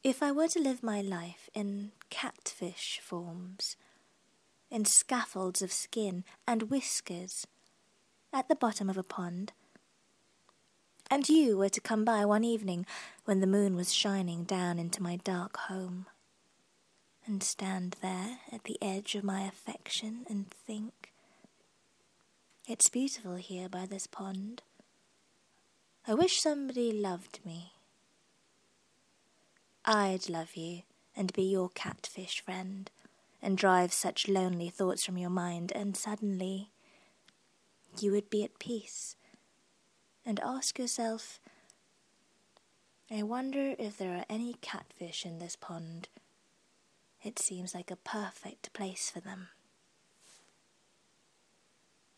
If I were to live my life in catfish forms, in scaffolds of skin and whiskers, at the bottom of a pond, and you were to come by one evening when the moon was shining down into my dark home, and stand there at the edge of my affection and think, it's beautiful here by this pond. I wish somebody loved me. I'd love you and be your catfish friend and drive such lonely thoughts from your mind, and suddenly you would be at peace and ask yourself, I wonder if there are any catfish in this pond. It seems like a perfect place for them.